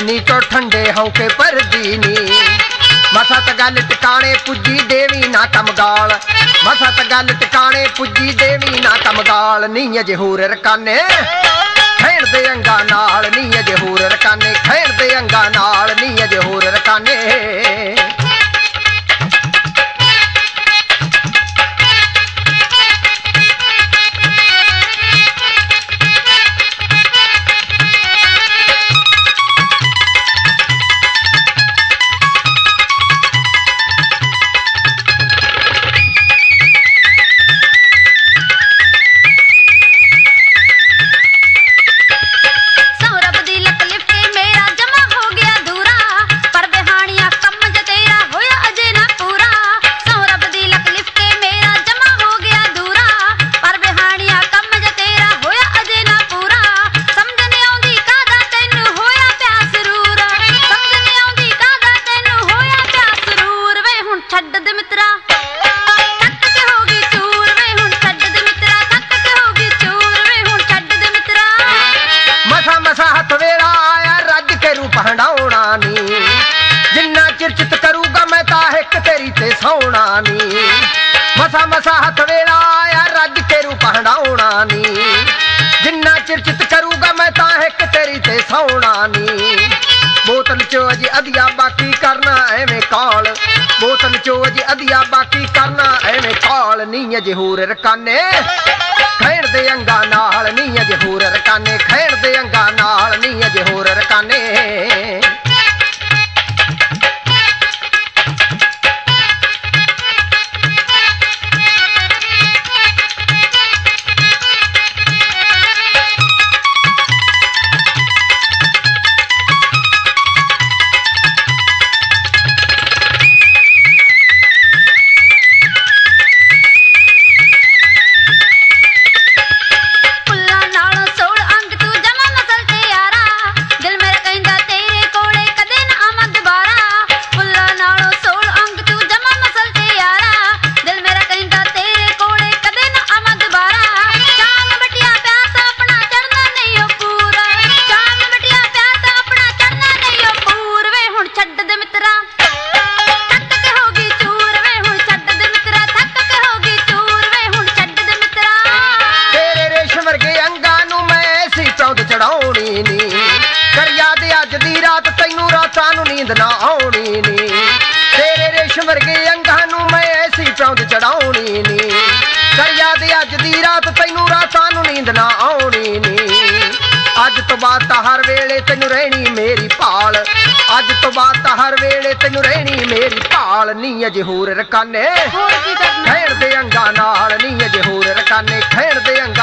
नी चो ठंडे हौके पर दीनी मसा त गल टिकाणे पुजी देवी ना तमगाल मसा त गल टिकाणे पुजी देवी ना तमगाल नी अजे होर रकाने खैण दे अंगा नाल नी अजे होर रकाने खैण दे अंगा नाल नी अजे होर रकाने जिन्ना चिरचित करूगा मैं ताहिक तेरी ते सौना नी मसा मसा हथ वेला आया रज के रूप हंडाउना नी जिन्ना चिरचित करूगा मैं ताहिक तेरी ते सौना नी बोतल चो अजी अदिया बाकी करना एवें काल बोतल चो अजी अदिया बाकी करना एवें काल नी अजे होर रकाने खैण दे अंगा नाल नी अजे होर रकाने खैण दे अंगा नाल नी अजे होर रकाने चढ़ाउनी नी कर याद अज दी रात तैनू रातां नू नींद ना आउणी नी तेरे रेशम वर्गे अंगां नू मैं ऐसी प्यौंद चढ़ाउणी नी कर याद अज दी रात तैनू रातां नू नींद ना आउणी नी अज तो बाद तां हर वेले तैनू रहनी मेरी भाल अज तो बाद तां हर वेले तैनू रहनी मेरी भाल नी अजे होर रकाने खैण दे अंगां नाल नी अजे होर रकाने खैण दे अंगां